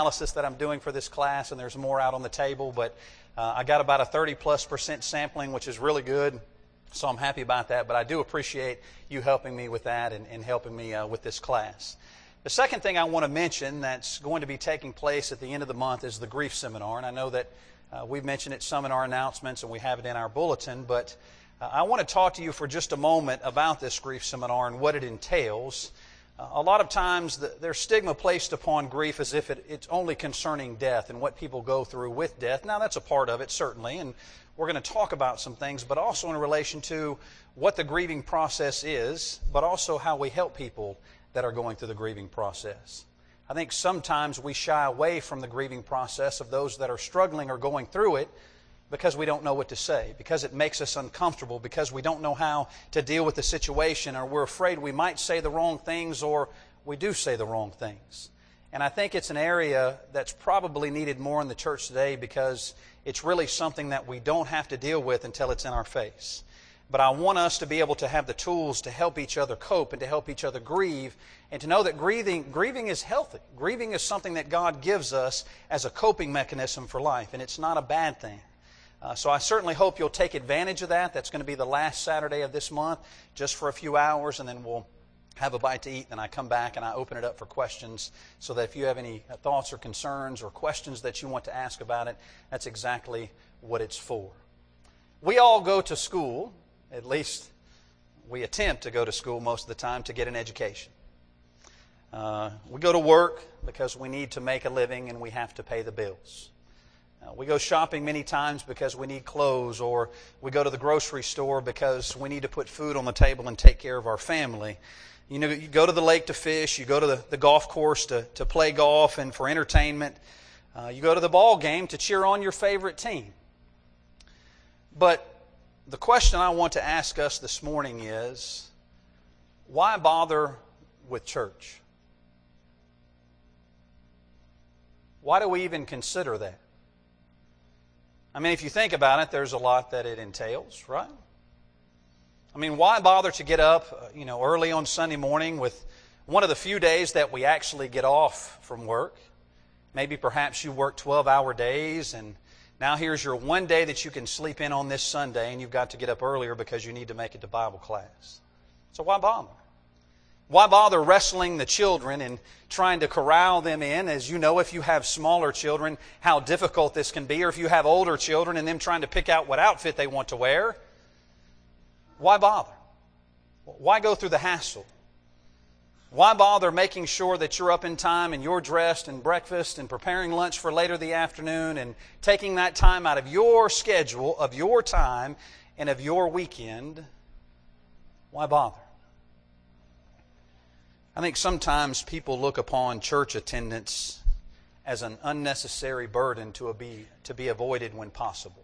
analysis that I'm doing for this class, and there's more out on the table, but I got about a 30+% sampling, which is really good, so I'm happy about that. But I do appreciate you helping me with that and helping me with this class. The second thing I want to mention that's going to be taking place at the end of the month is the grief seminar, and I know that we've mentioned it some in our announcements and we have it in our bulletin, but I want to talk to you for just a moment about this grief seminar and what it entails. A lot of times there's stigma placed upon grief as if it's only concerning death and what people go through with death. Now, that's a part of it, certainly, and we're going to talk about some things, but also in relation to what the grieving process is, but also how we help people that are going through the grieving process. I think sometimes we shy away from the grieving process of those that are struggling or going through it because we don't know what to say, because it makes us uncomfortable, because we don't know how to deal with the situation, or we're afraid we might say the wrong things, or we do say the wrong things. And I think it's an area that's probably needed more in the church today because it's really something that we don't have to deal with until it's in our face. But I want us to be able to have the tools to help each other cope and to help each other grieve, and to know that grieving is healthy. Grieving is something that God gives us as a coping mechanism for life, and it's not a bad thing. So I certainly hope you'll take advantage of that. That's going to be the last Saturday of this month, just for a few hours, and then we'll have a bite to eat, and I come back and I open it up for questions, so that if you have any thoughts or concerns or questions that you want to ask about it, that's exactly what it's for. We all go to school, at least we attempt to go to school most of the time, to get an education. We go to work because we need to make a living and we have to pay the bills. We go shopping many times because we need clothes, or we go to the grocery store because we need to put food on the table and take care of our family. You know, you go to the lake to fish, you go to the golf course to play golf and for entertainment. You go to the ball game to cheer on your favorite team. But the question I want to ask us this morning is, why bother with church? Why do we even consider that? I mean, if you think about it, there's a lot that it entails, right? I mean, why bother to get up, early on Sunday morning with one of the few days that we actually get off from work? Maybe perhaps you work 12-hour days, and now here's your one day that you can sleep in on this Sunday, and you've got to get up earlier because you need to make it to Bible class. So why bother? Why bother wrestling the children and trying to corral them in? As you know, if you have smaller children, how difficult this can be. Or if you have older children and them trying to pick out what outfit they want to wear. Why bother? Why go through the hassle? Why bother making sure that you're up in time and you're dressed and breakfast and preparing lunch for later the afternoon and taking that time out of your schedule, of your time, and of your weekend? Why bother? I think sometimes people look upon church attendance as an unnecessary burden to be avoided when possible.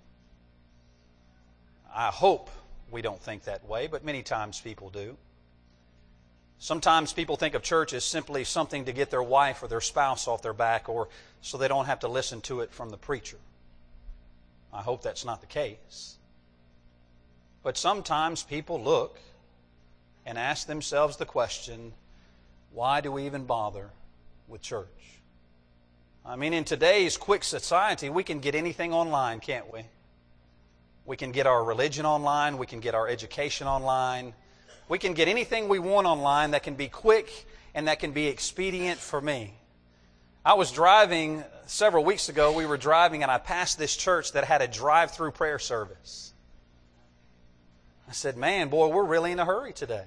I hope we don't think that way, but many times people do. Sometimes people think of church as simply something to get their wife or their spouse off their back, or so they don't have to listen to it from the preacher. I hope that's not the case. But sometimes people look and ask themselves the question, why do we even bother with church? I mean, in today's quick society, we can get anything online, can't we? We can get our religion online. We can get our education online. We can get anything we want online that can be quick and that can be expedient for me. I was driving several weeks ago. We were driving and I passed this church that had a drive-through prayer service. I said, man, boy, we're really in a hurry today.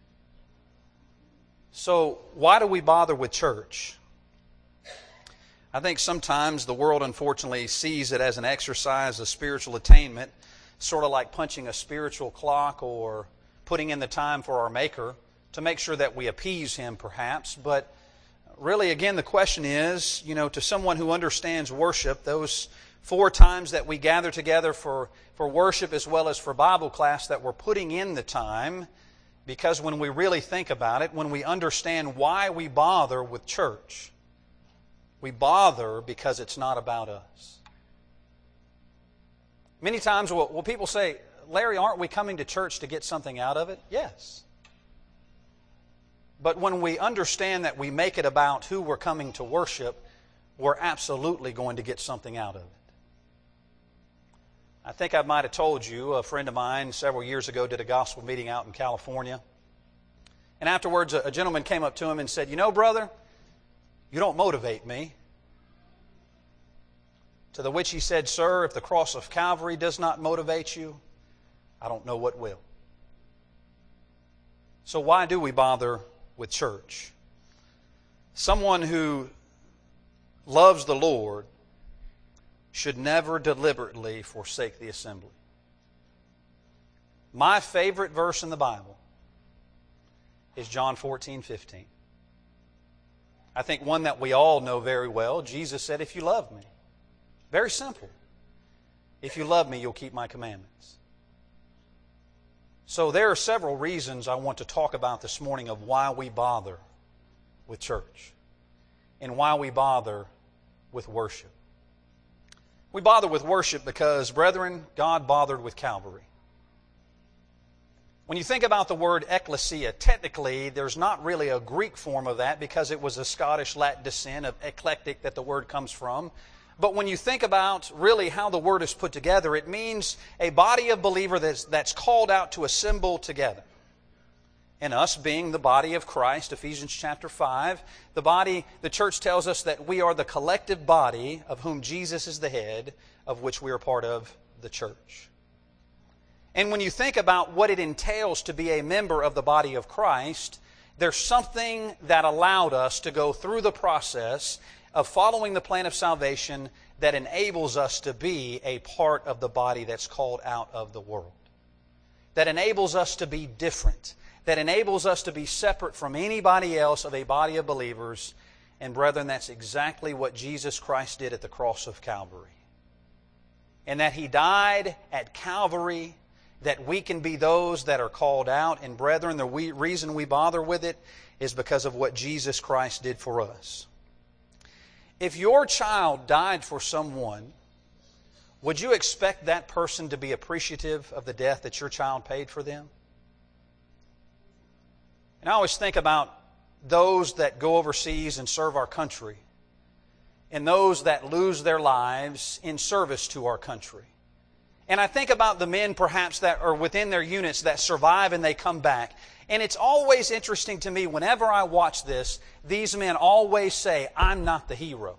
So why do we bother with church? I think sometimes the world unfortunately sees it as an exercise of spiritual attainment, sort of like punching a spiritual clock or putting in the time for our Maker to make sure that we appease Him perhaps. But really, again, the question is, to someone who understands worship, those 4 times that we gather together for worship as well as for Bible class, that we're putting in the time. Because when we really think about it, when we understand why we bother with church, we bother because it's not about us. Many times will people say, Larry, aren't we coming to church to get something out of it? Yes. But when we understand that we make it about who we're coming to worship, we're absolutely going to get something out of it. I think I might have told you, a friend of mine several years ago did a gospel meeting out in California. And afterwards, a gentleman came up to him and said, "You know, brother, you don't motivate me." To the which he said, "Sir, if the cross of Calvary does not motivate you, I don't know what will." So why do we bother with church? Someone who loves the Lord should never deliberately forsake the assembly. My favorite verse in the Bible is John 14:15. I think one that we all know very well. Jesus said, "If you love me," very simple, "if you love me, you'll keep my commandments." So there are several reasons I want to talk about this morning of why we bother with church and why we bother with worship. We bother with worship because, brethren, God bothered with Calvary. When you think about the word ecclesia, technically there's not really a Greek form of that because it was a Scottish Latin descent of eclectic that the word comes from. But when you think about really how the word is put together, it means a body of believers that's called out to assemble together. And us being the body of Christ, Ephesians chapter 5, the church tells us that we are the collective body of whom Jesus is the head, of which we are part of, the church. And when you think about what it entails to be a member of the body of Christ, there's something that allowed us to go through the process of following the plan of salvation that enables us to be a part of the body that's called out of the world. That enables us to be different. That enables us to be separate from anybody else of a body of believers. And brethren, that's exactly what Jesus Christ did at the cross of Calvary. And that He died at Calvary that we can be those that are called out. And brethren, the reason we bother with it is because of what Jesus Christ did for us. If your child died for someone, would you expect that person to be appreciative of the death that your child paid for them? And I always think about those that go overseas and serve our country, and those that lose their lives in service to our country. And I think about the men perhaps that are within their units that survive and they come back. And it's always interesting to me whenever I watch this, these men always say, "I'm not the hero.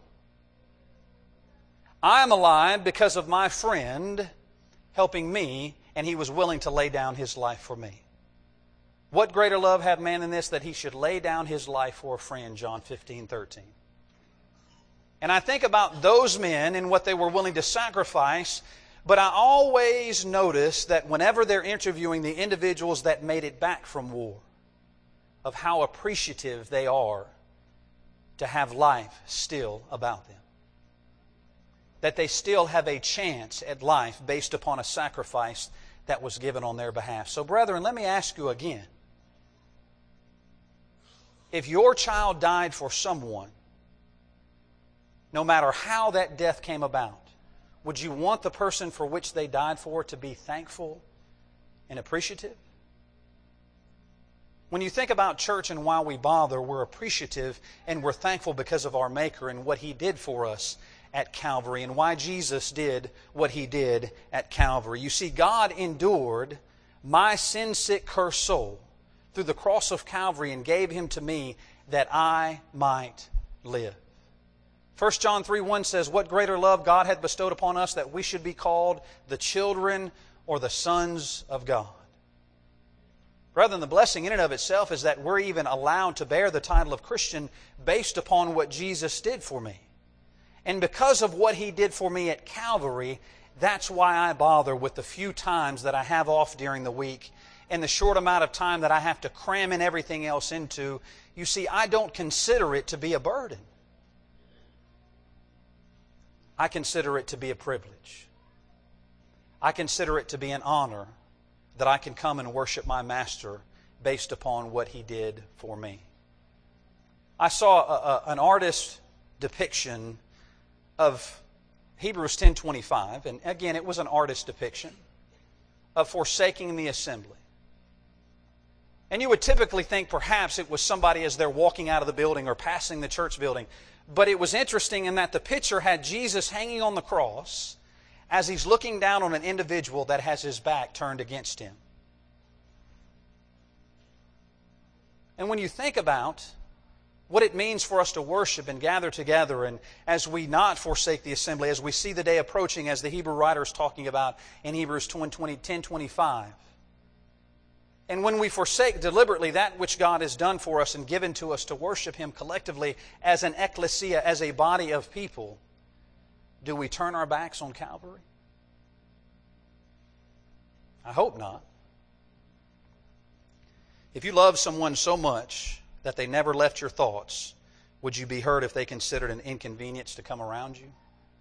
I'm alive because of my friend helping me, and he was willing to lay down his life for me." What greater love had man than this, that he should lay down his life for a friend, John 15:13. And I think about those men and what they were willing to sacrifice, but I always notice that whenever they're interviewing the individuals that made it back from war, of how appreciative they are to have life still about them. That they still have a chance at life based upon a sacrifice that was given on their behalf. So brethren, let me ask you again. If your child died for someone, no matter how that death came about, would you want the person for which they died for to be thankful and appreciative? When you think about church and why we bother, we're appreciative and we're thankful because of our Maker and what He did for us at Calvary and why Jesus did what He did at Calvary. You see, God endured my sin-sick, cursed soul through the cross of Calvary and gave Him to me that I might live. 1 John 3:1 says, "What greater love God hath bestowed upon us that we should be called the children or the sons of God." Brethren, the blessing in and of itself is that we're even allowed to bear the title of Christian based upon what Jesus did for me. And because of what He did for me at Calvary, that's why I bother with the few times that I have off during the week and the short amount of time that I have to cram in everything else into. You see, I don't consider it to be a burden. I consider it to be a privilege. I consider it to be an honor that I can come and worship my Master based upon what He did for me. I saw an artist's depiction of Hebrews 10:25, and again, it was an artist's depiction of forsaking the assembly. And you would typically think perhaps it was somebody as they're walking out of the building or passing the church building. But it was interesting in that the picture had Jesus hanging on the cross as He's looking down on an individual that has his back turned against Him. And when you think about what it means for us to worship and gather together, and as we not forsake the assembly, as we see the day approaching, as the Hebrew writer is talking about in Hebrews 10:25, and when we forsake deliberately that which God has done for us and given to us to worship Him collectively as an ecclesia, as a body of people, do we turn our backs on Calvary? I hope not. If you love someone so much that they never left your thoughts, would you be hurt if they considered an inconvenience to come around you?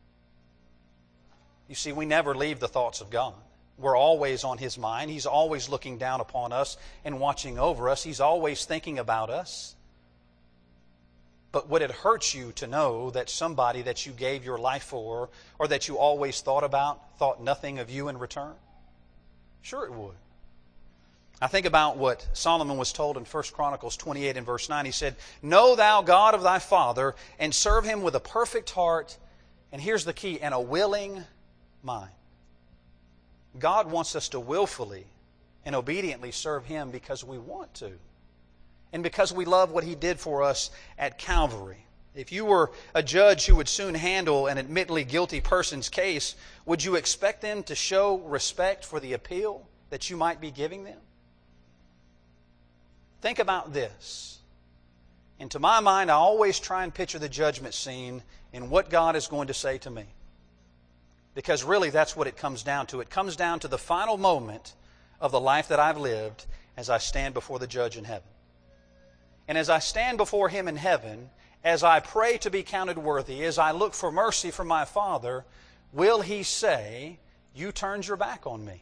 You see, we never leave the thoughts of God. We're always on His mind. He's always looking down upon us and watching over us. He's always thinking about us. But would it hurt you to know that somebody that you gave your life for, or that you always thought about, thought nothing of you in return? Sure it would. I think about what Solomon was told in 1 Chronicles 28 and verse 9. He said, "Know thou God of thy father, and serve Him with a perfect heart," and here's the key, "and a willing mind." God wants us to willfully and obediently serve Him because we want to, and because we love what He did for us at Calvary. If you were a judge who would soon handle an admittedly guilty person's case, would you expect them to show respect for the appeal that you might be giving them? Think about this. And to my mind, I always try and picture the judgment scene in what God is going to say to me. Because really that's what it comes down to. It comes down to the final moment of the life that I've lived as I stand before the judge in heaven. And as I stand before Him in heaven, as I pray to be counted worthy, as I look for mercy from my Father, will He say, "You turned your back on me"?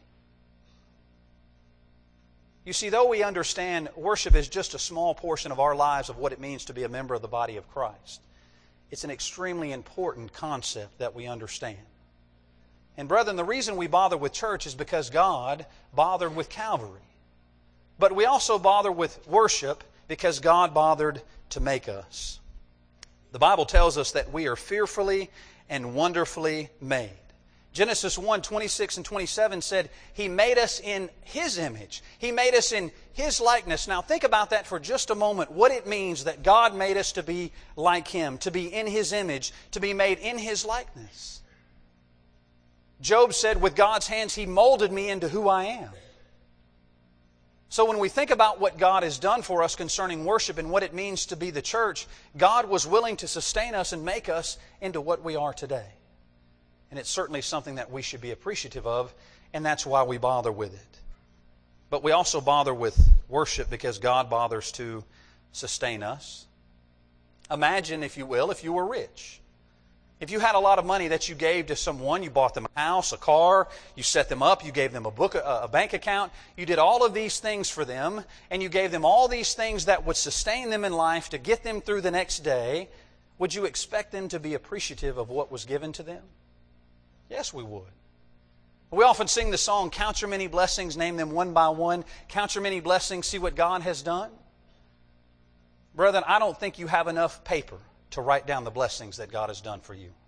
You see, though we understand worship is just a small portion of our lives of what it means to be a member of the body of Christ, it's an extremely important concept that we understand. And brethren, the reason we bother with church is because God bothered with Calvary. But we also bother with worship because God bothered to make us. The Bible tells us that we are fearfully and wonderfully made. Genesis 1:26 and 27 said He made us in His image. He made us in His likeness. Now think about that for just a moment, what it means that God made us to be like Him, to be in His image, to be made in His likeness. Job said, "With God's hands He molded me into who I am." So when we think about what God has done for us concerning worship and what it means to be the church, God was willing to sustain us and make us into what we are today. And it's certainly something that we should be appreciative of, and that's why we bother with it. But we also bother with worship because God bothers to sustain us. Imagine, if you will, if you were rich. If you had a lot of money that you gave to someone, you bought them a house, a car, you set them up, you gave them a bank account, you did all of these things for them, and you gave them all these things that would sustain them in life to get them through the next day, would you expect them to be appreciative of what was given to them? Yes, we would. We often sing the song, "Count your many blessings, name them one by one. Count your many blessings, see what God has done." Brethren, I don't think you have enough paper to write down the blessings that God has done for you.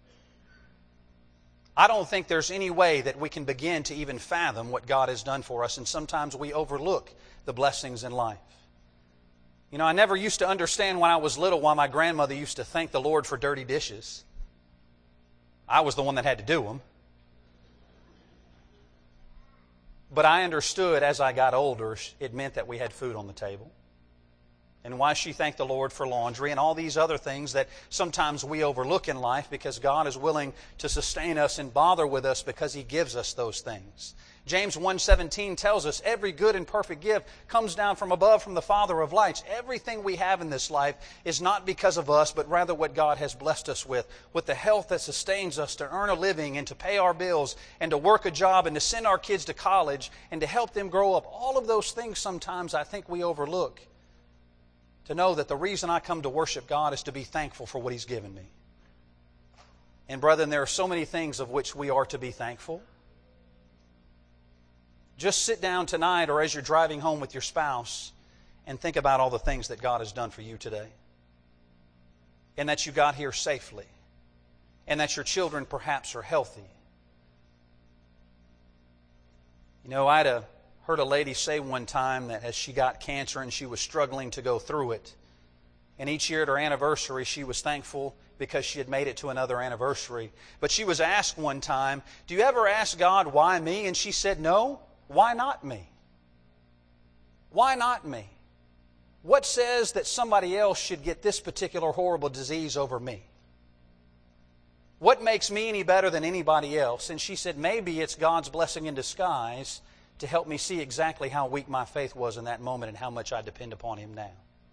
I don't think there's any way that we can begin to even fathom what God has done for us, and sometimes we overlook the blessings in life. You know, I never used to understand when I was little why my grandmother used to thank the Lord for dirty dishes. I was the one that had to do them. But I understood as I got older, it meant that we had food on the table. And why she thanked the Lord for laundry and all these other things that sometimes we overlook in life, because God is willing to sustain us and bother with us because He gives us those things. James 1:17 tells us every good and perfect gift comes down from above, from the Father of lights. Everything we have in this life is not because of us, but rather what God has blessed us with the health that sustains us to earn a living and to pay our bills and to work a job and to send our kids to college and to help them grow up. All of those things sometimes I think we overlook. To know that the reason I come to worship God is to be thankful for what He's given me. And brethren, there are so many things of which we are to be thankful. Just sit down tonight or as you're driving home with your spouse and think about all the things that God has done for you today. And that you got here safely. And that your children perhaps are healthy. You know, I'd heard a lady say one time that as she got cancer and she was struggling to go through it, and each year at her anniversary she was thankful because she had made it to another anniversary. But she was asked one time, do you ever ask God, why me? And she said, no, why not me? Why not me? What says that somebody else should get this particular horrible disease over me? What makes me any better than anybody else? And she said, maybe it's God's blessing in disguise to help me see exactly how weak my faith was in that moment and how much I depend upon Him now.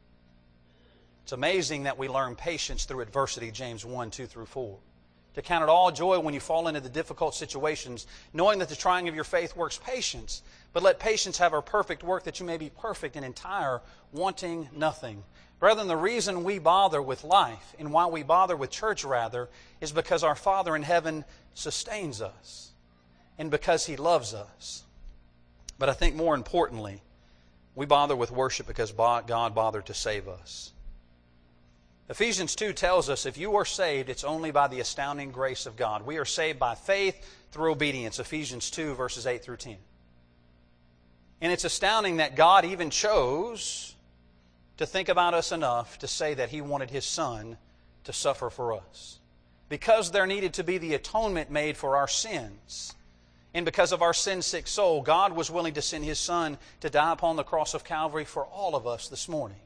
It's amazing that we learn patience through adversity, James 1, 2 through 4. To count it all joy when you fall into the difficult situations, knowing that the trying of your faith works patience. But let patience have her perfect work, that you may be perfect and entire, wanting nothing. Brethren, the reason we bother with life, and why we bother with church rather, is because our Father in heaven sustains us, and because He loves us. But I think more importantly, we bother with worship because God bothered to save us. Ephesians 2 tells us if you are saved, it's only by the astounding grace of God. We are saved by faith through obedience. Ephesians 2 verses 8 through 10. And it's astounding that God even chose to think about us enough to say that He wanted His Son to suffer for us. Because there needed to be the atonement made for our sins. And because of our sin-sick soul, God was willing to send His Son to die upon the cross of Calvary for all of us this morning.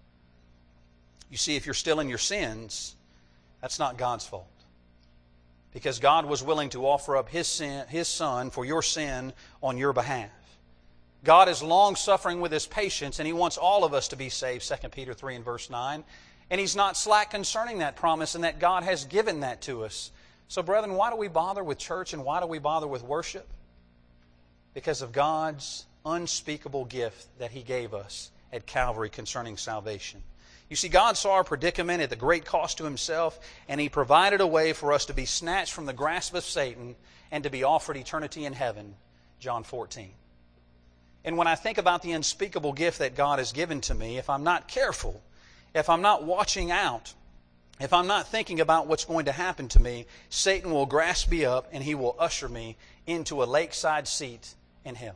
You see, if you're still in your sins, that's not God's fault. Because God was willing to offer up His Son for your sin on your behalf. God is long-suffering with His patience, and He wants all of us to be saved, 2 Peter 3 and verse 9. And He's not slack concerning that promise, and that God has given that to us. So, brethren, why do we bother with church, and why do we bother with worship? Because of God's unspeakable gift that He gave us at Calvary concerning salvation. You see, God saw our predicament at the great cost to Himself, and He provided a way for us to be snatched from the grasp of Satan and to be offered eternity in heaven, John 14. And when I think about the unspeakable gift that God has given to me, if I'm not careful, if I'm not watching out, if I'm not thinking about what's going to happen to me, Satan will grasp me up and he will usher me into a lakeside seat in hell.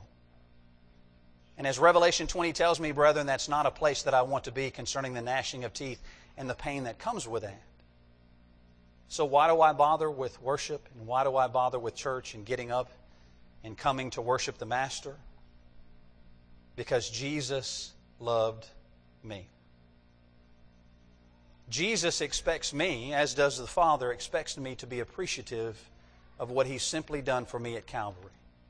And as Revelation 20 tells me, brethren, that's not a place that I want to be concerning the gnashing of teeth and the pain that comes with that. So why do I bother with worship, and why do I bother with church and getting up and coming to worship the Master? Because Jesus loved me. Jesus expects me, as does the Father, expects me to be appreciative of what He's simply done for me at Calvary.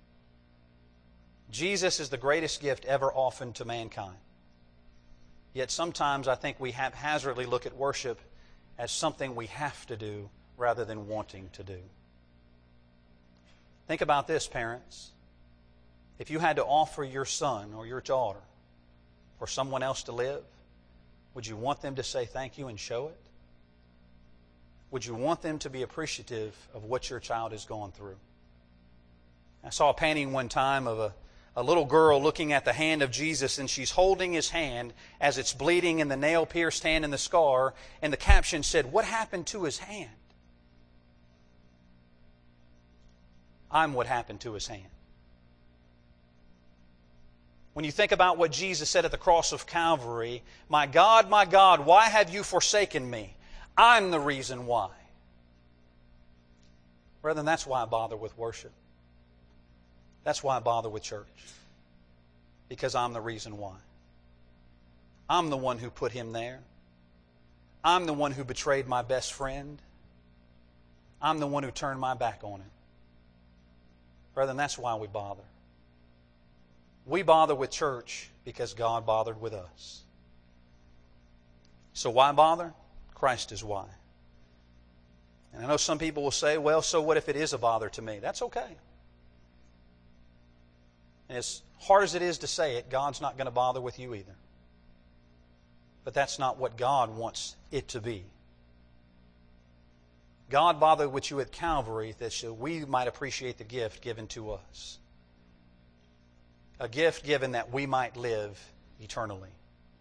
Jesus is the greatest gift ever offered to mankind. Yet sometimes I think we haphazardly look at worship as something we have to do rather than wanting to do. Think about this, parents. If you had to offer your son or your daughter for someone else to live, would you want them to say thank you and show it? Would you want them to be appreciative of what your child has gone through? I saw a painting one time of a little girl looking at the hand of Jesus, and she's holding His hand as it's bleeding and the nail-pierced hand and the scar, and the caption said, "What happened to His hand?" I'm what happened to His hand. When you think about what Jesus said at the cross of Calvary, my God, why have you forsaken me? I'm the reason why. Brethren, that's why I bother with worship. That's why I bother with church. Because I'm the reason why. I'm the one who put Him there. I'm the one who betrayed my best friend. I'm the one who turned my back on Him. Brethren, that's why we bother. We bother with church because God bothered with us. So why bother? Christ is why. And I know some people will say, well, so what if it is a bother to me? That's okay. And as hard as it is to say it, God's not going to bother with you either. But that's not what God wants it to be. God bothered with you at Calvary that we might appreciate the gift given to us. A gift given that we might live eternally.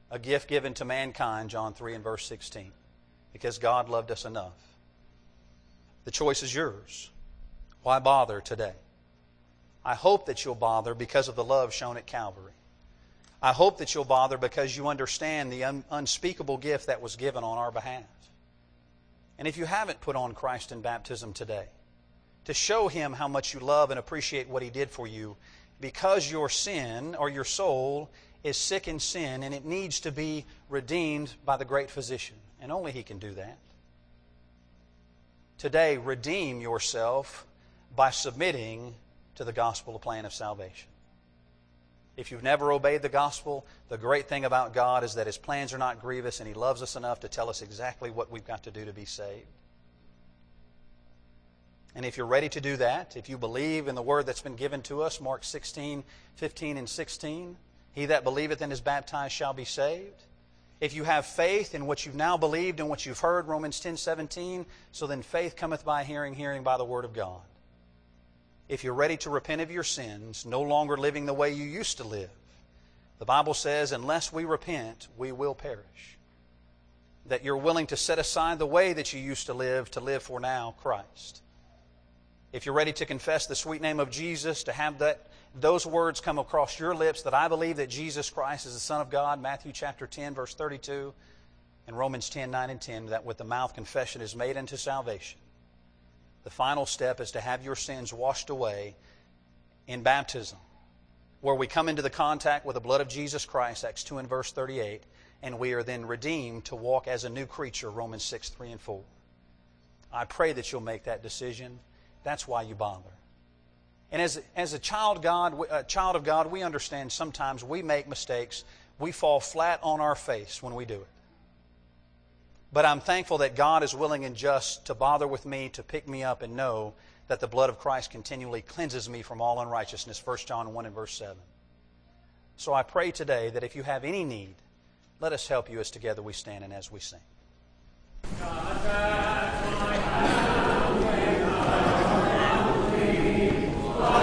A gift given to mankind, John 3 and verse 16. Because God loved us enough. The choice is yours. Why bother today? I hope that you'll bother because of the love shown at Calvary. I hope that you'll bother because you understand the unspeakable gift that was given on our behalf. And if you haven't put on Christ in baptism today, to show Him how much you love and appreciate what He did for you, because your sin or your soul is sick in sin and it needs to be redeemed by the great physician. And only He can do that. Today, redeem yourself by submitting to the gospel plan of salvation. If you've never obeyed the gospel, the great thing about God is that His plans are not grievous and He loves us enough to tell us exactly what we've got to do to be saved. And if you're ready to do that, if you believe in the word that's been given to us, Mark 16, 15 and 16, he that believeth and is baptized shall be saved. If you have faith in what you've now believed and what you've heard, Romans 10, 17, so then faith cometh by hearing, hearing by the word of God. If you're ready to repent of your sins, no longer living the way you used to live, the Bible says, unless we repent, we will perish. That you're willing to set aside the way that you used to live for now Christ. If you're ready to confess the sweet name of Jesus, to have those words come across your lips, that I believe that Jesus Christ is the Son of God, Matthew chapter 10, verse 32, and Romans 10, 9 and 10, that with the mouth confession is made unto salvation. The final step is to have your sins washed away in baptism, where we come into the contact with the blood of Jesus Christ, Acts 2 and verse 38, and we are then redeemed to walk as a new creature, Romans 6, 3 and 4. I pray that you'll make that decision. That's why you bother. And as a child of God, we understand sometimes we make mistakes. We fall flat on our face when we do it. But I'm thankful that God is willing and just to bother with me, to pick me up and know that the blood of Christ continually cleanses me from all unrighteousness, 1 John 1 and verse 7. So I pray today that if you have any need, let us help you as together we stand and as we sing.